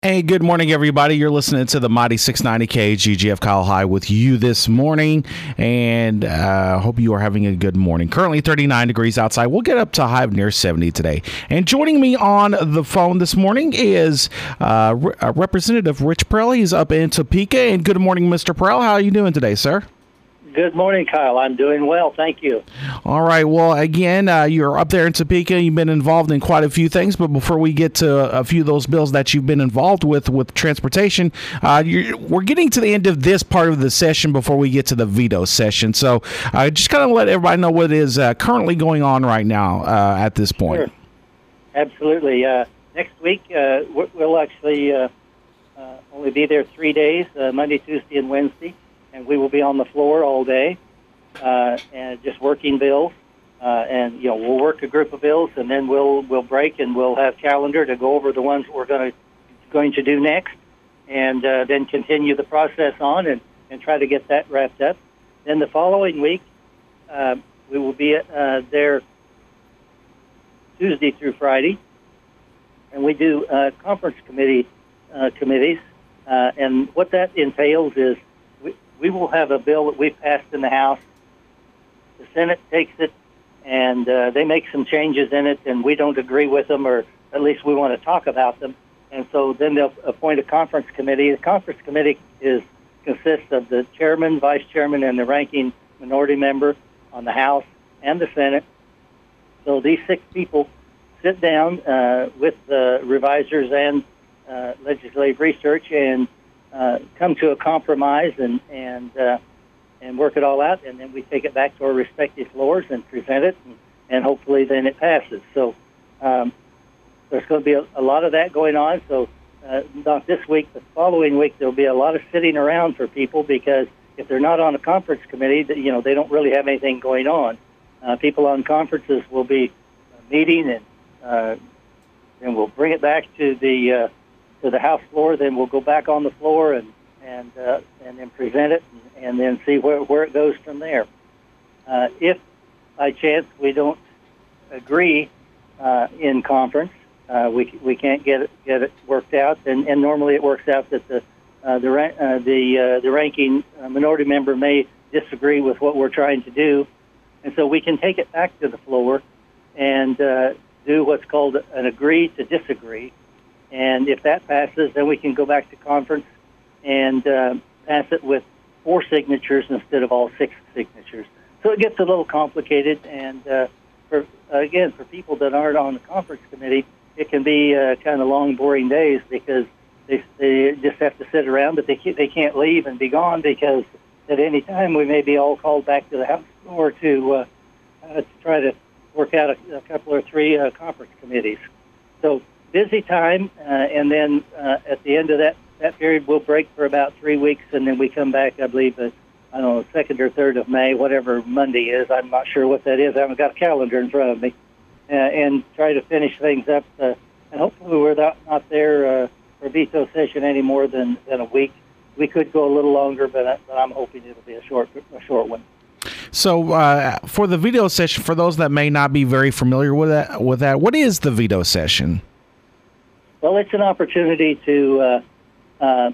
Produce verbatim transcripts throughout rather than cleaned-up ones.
Hey, good morning, everybody. You're listening to the Mighty six ninety K G G F Kyle High with you this morning, and I uh, hope you are having a good morning. Currently thirty-nine degrees outside. We'll get up to a high of near seventy today. And joining me on the phone this morning is uh, Re- uh, Representative Rich Prell. He's up in Topeka. And good morning, Mister Prell. How are you doing today, sir? Good morning, Kyle. I'm doing well. Thank you. All right. Well, again, uh, you're up there in Topeka. You've been involved in quite a few things. But before we get to a few of those bills that you've been involved with, with transportation, uh, you're, we're getting to the end of this part of the session before we get to the veto session. So uh, just kind of let everybody know what is uh, currently going on right now uh, at this point. Sure. Absolutely. Uh, next week, uh, we'll actually uh, uh, only be there three days, uh, Monday, Tuesday, and Wednesday. And we will be on the floor all day, uh, and just working bills. Uh, and you know, we'll work a group of bills, and then we'll we'll break, and we'll have calendar to go over the ones we're going to going to do next, and uh, then continue the process on and, and try to get that wrapped up. Then the following week, uh, we will be uh, there Tuesday through Friday, and we do uh, conference committee uh, committees, uh, and what that entails is. We will have a bill that we've passed in the House. The Senate takes it, and uh, they make some changes in it, and we don't agree with them, or at least we want to talk about them. And so then they'll appoint a conference committee. The conference committee is consists of the chairman, vice chairman, and the ranking minority member on the House and the Senate. So these six people sit down uh, with the revisers and uh, legislative research and Uh, come to a compromise and and uh, and work it all out, and then we take it back to our respective floors and present it, and, and hopefully then it passes. So um, there's going to be a, a lot of that going on. So uh, not this week, the following week there'll be a lot of sitting around for people because if they're not on a conference committee, you know they don't really have anything going on. Uh, people on conferences will be meeting, and uh, and we'll bring it back to the uh, to the House floor, then we'll go back on the floor and and uh, and then present it and, and then see where, where it goes from there. Uh, if by chance we don't agree uh, in conference, uh, we we can't get it get it worked out, and, and normally it works out that the uh, the uh, the uh, the ranking uh, minority member may disagree with what we're trying to do, and so we can take it back to the floor and uh, do what's called an agree to disagree. And if that passes, then we can go back to conference and uh, pass it with four signatures instead of all six signatures. So it gets a little complicated. And uh, for again, for people that aren't on the conference committee, it can be uh, kind of long, boring days because they they just have to sit around, but they can't, they can't leave and be gone because at any time we may be all called back to the House floor to uh, uh, to try to work out a, a couple or three uh, conference committees. So. Busy time, uh, and then uh, at the end of that, that period, we'll break for about three weeks, and then we come back, I believe, uh, I don't know, second or third of May, whatever Monday is. I'm not sure what that is. I haven't got a calendar in front of me, uh, and try to finish things up. Uh, and hopefully we're not, not there uh, for veto session any more than, than a week. We could go a little longer, but, I, but I'm hoping it'll be a short, a short one. So uh, for the veto session, for those that may not be very familiar with that, with that, what is the veto session? Well, it's an opportunity to uh, uh,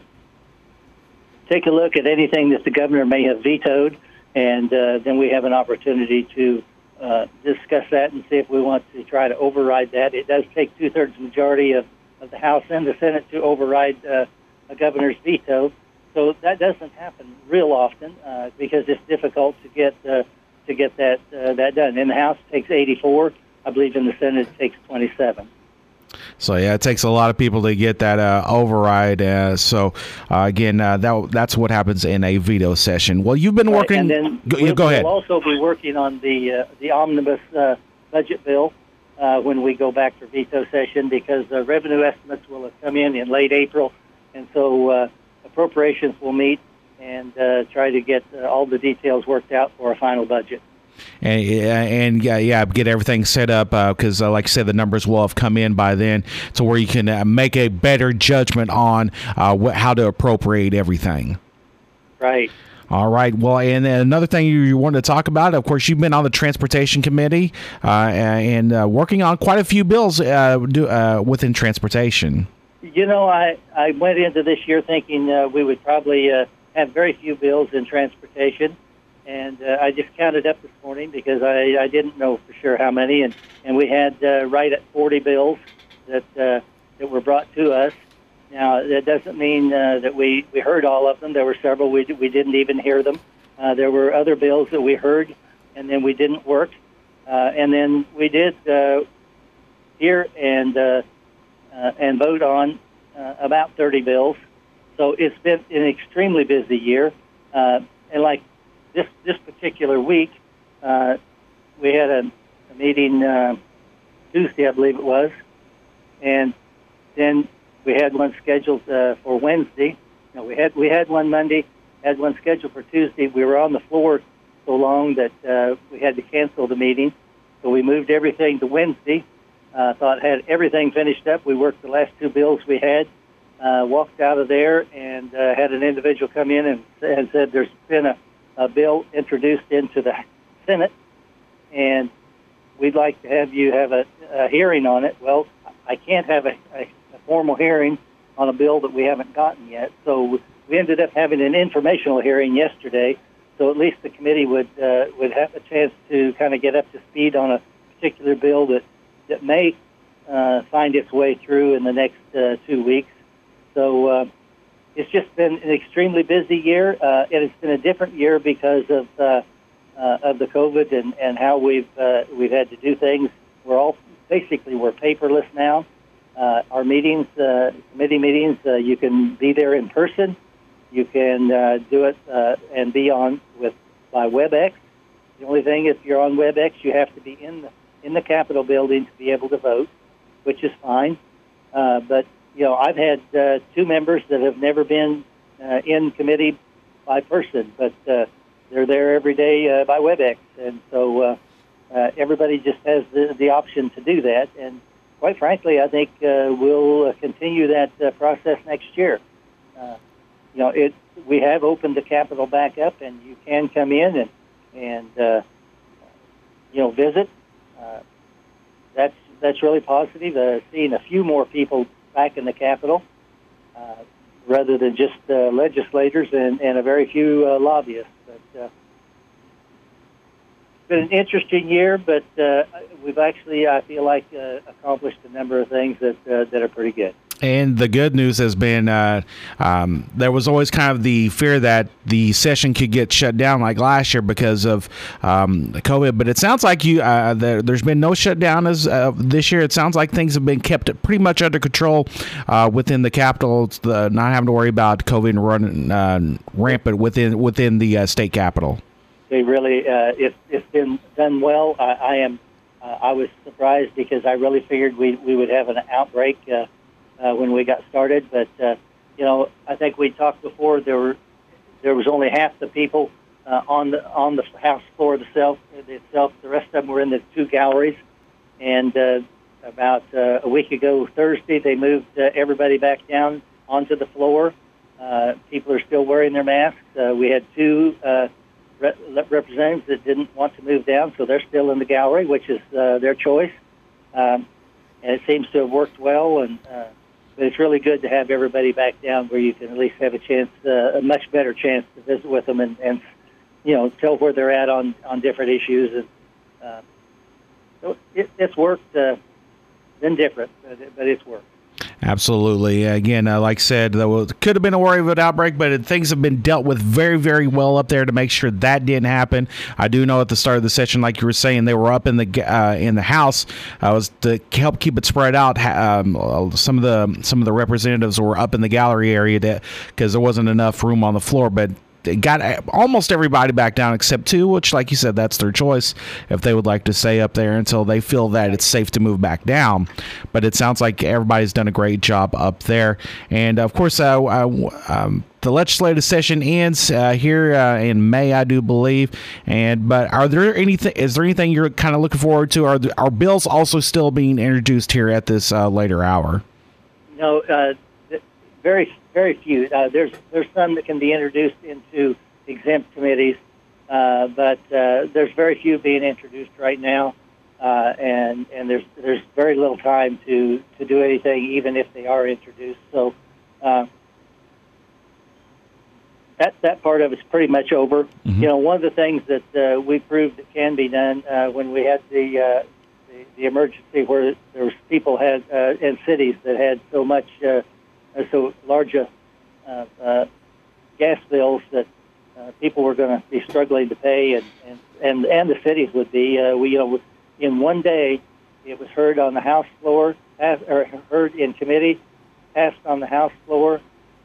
take a look at anything that the governor may have vetoed, and uh, then we have an opportunity to uh, discuss that and see if we want to try to override that. It does take two-thirds majority of, of the House and the Senate to override uh, a governor's veto, so that doesn't happen real often uh, because it's difficult to get uh, to get that uh, that done. In the House, it takes eighty-four. I believe in the Senate, it takes twenty-seven. So, yeah, it takes a lot of people to get that uh, override. Uh, so, uh, again, uh, that that's what happens in a veto session. Well, you've been working. Right, and then go, we'll, go ahead. We'll also be working on the uh, the omnibus uh, budget bill uh, when we go back for veto session because the revenue estimates will have come in in late April. And so uh, appropriations will meet and uh, try to get uh, all the details worked out for a final budget. And, and yeah, yeah, get everything set up because, uh, uh, like I said, the numbers will have come in by then to where you can uh, make a better judgment on uh, wh- how to appropriate everything. Right. All right. Well, and another thing you, you wanted to talk about, of course, you've been on the Transportation Committee uh, and uh, working on quite a few bills uh, do, uh, within transportation. You know, I, I went into this year thinking uh, we would probably uh, have very few bills in transportation, and uh, I just counted up this morning because I, I didn't know for sure how many, and, and we had uh, right at forty bills that uh, that were brought to us. Now, that doesn't mean uh, that we, we heard all of them. There were several we, we didn't even hear them. Uh, there were other bills that we heard, and then we didn't work. Uh, and then we did uh, hear and uh, uh, and vote on uh, about thirty bills. So it's been an extremely busy year. Uh, and like this this particular week, uh, we had a, a meeting uh, Tuesday, I believe it was, and then we had one scheduled uh, for Wednesday. No, we had we had one Monday, had one scheduled for Tuesday. We were on the floor so long that uh, we had to cancel the meeting. So we moved everything to Wednesday. Uh, thought had everything finished up. We worked the last two bills we had, uh, walked out of there, and uh, had an individual come in and, and said there's been a, a bill introduced into the Senate, and we'd like to have you have a, a hearing on it. Well, I can't have a, a, a formal hearing on a bill that we haven't gotten yet. So we ended up having an informational hearing yesterday. So at least the committee would uh, would have a chance to kind of get up to speed on a particular bill that that may uh, find its way through in the next uh, two weeks. So uh, it's just been an extremely busy year, uh, and it's been a different year because of uh, uh, of the COVID and, and how we've uh, we've had to do things. We're all basically we're paperless now. Uh, our meetings, uh, committee meetings, uh, you can be there in person. You can uh, do it uh, and be on with by WebEx. The only thing, if you're on WebEx, you have to be in the in the Capitol building to be able to vote, which is fine. Uh, but you know, I've had uh, two members that have never been uh, in committee by person, but uh, they're there every day uh, by WebEx, and so uh, uh, everybody just has the, the option to do that. And quite frankly, I think uh, we'll uh, continue that uh, process next year. Uh, You know, it. We have opened the Capitol back up, and you can come in and and uh, you know visit. Uh, that's that's really positive. Uh, seeing a few more people back in the Capitol, uh, rather than just uh, legislators and, and a very few uh, lobbyists. But uh, it's been an interesting year, but uh, we've actually, I feel like, uh, accomplished a number of things that uh, that are pretty good. And the good news has been uh, um, there was always kind of the fear that the session could get shut down like last year because of um, COVID. But it sounds like you uh, there, there's been no shutdown as uh, this year. It sounds like things have been kept pretty much under control uh, within the Capitol. It's the, not having to worry about COVID running uh, rampant within within the uh, state capitol. They really, uh, it's it's been done well. I, I am, uh, I was surprised because I really figured we we would have an outbreak. Uh, Uh, when we got started, but uh, you know, I think we talked before. There were there was only half the people uh, on the on the House floor itself. Itself, the rest of them were in the two galleries. And uh, about uh, a week ago, Thursday, they moved uh, everybody back down onto the floor. Uh, people are still wearing their masks. Uh, we had two uh, re- representatives that didn't want to move down, so they're still in the gallery, which is uh, their choice. Um, and it seems to have worked well. And uh, But it's really good to have everybody back down where you can at least have a chance, uh, a much better chance to visit with them and, and you know, tell where they're at on, on different issues. And uh, so it, it's worked, uh, been different, but, it, but it's worked. Absolutely. Again, uh, like I said, there was, could have been a worry of an outbreak, but it, things have been dealt with very, very well up there to make sure that didn't happen. I do know at the start of the session, like you were saying, they were up in the uh, in the House. Uh, was to help keep it spread out. Um, some of the some of the representatives were up in the gallery area because there wasn't enough room on the floor, but got almost everybody back down except two, which, like you said, that's their choice if they would like to stay up there until they feel that it's safe to move back down. But it sounds like everybody's done a great job up there. And, of course, uh, uh, um, the legislative session ends uh, here uh, in May, I do believe. And but are there anything? Is there anything you're kind of looking forward to? Are, the, are bills also still being introduced here at this uh, later hour? No, uh, very very few. Uh, there's there's some that can be introduced into exempt committees, uh, but uh, there's very few being introduced right now. uh, and and there's there's very little time to, to do anything, even if they are introduced. So uh, that that part of it's pretty much over. Mm-hmm. You know, one of the things that uh, we proved that can be done uh, when we had the, uh, the the emergency where there was people had uh, in cities that had so much uh, so large a uh, uh, gas bills that uh, people were going to be struggling to pay, and, and, and, and the cities would be. Uh, we, you know, in one day, it was heard on the House floor, passed, or heard in committee, passed on the House floor,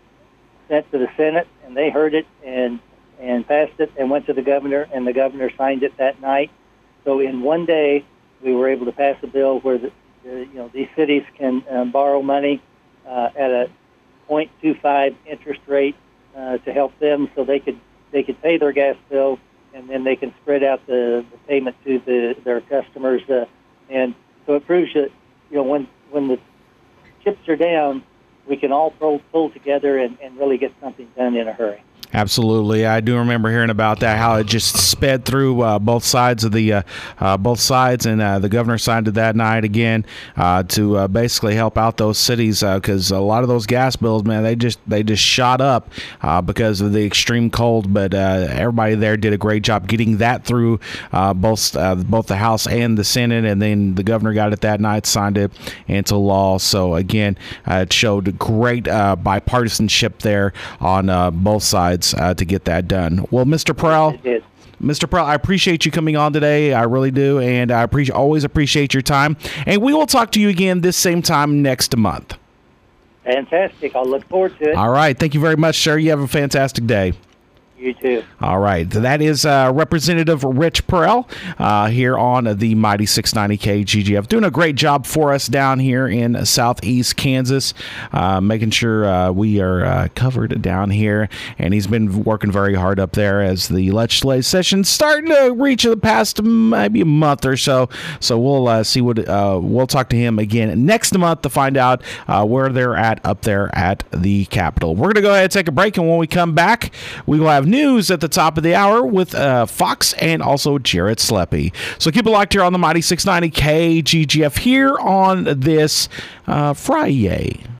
sent to the Senate, and they heard it and and passed it, and went to the governor, and the governor signed it that night. So in one day, we were able to pass a bill where the, the you know these cities can um, borrow money uh, at a zero point two five interest rate uh, to help them, so they could they could pay their gas bill, and then they can spread out the, the payment to the, their customers. Uh, and so it proves that you know when when the chips are down, we can all pull, pull together and, and really get something done in a hurry. Absolutely, I do remember hearing about that. How it just sped through uh, both sides of the uh, uh, both sides, and uh, the governor signed it that night again uh, to uh, basically help out those cities because uh, a lot of those gas bills, man, they just they just shot up uh, because of the extreme cold. But uh, everybody there did a great job getting that through uh, both uh, both the House and the Senate, and then the governor got it that night, signed it into law. So again, uh, it showed great uh, bipartisanship there on uh, both sides. Uh, to get that done. Well, Mister Prowl, Mister Prowl, I appreciate you coming on today. I really do, and I appreciate always appreciate your time. And we will talk to you again this same time next month. Fantastic. I'll look forward to it. All right. Thank you very much, sir. You have a fantastic day. You too. All right. That is uh, Representative Rich Prowl uh, here on the Mighty six ninety K G G F. Doing a great job for us down here in southeast Kansas, uh, making sure uh, we are uh, covered down here. And he's been working very hard up there as the legislative session's starting to reach the past maybe a month or so. So we'll uh, see what uh, we'll talk to him again next month to find out uh, where they're at up there at the Capitol. We're going to go ahead and take a break. And when we come back, we will have news at the top of the hour with uh, Fox and also Jarrett Sleppy. So keep it locked here on the Mighty six ninety K G G F here on this uh, Friday.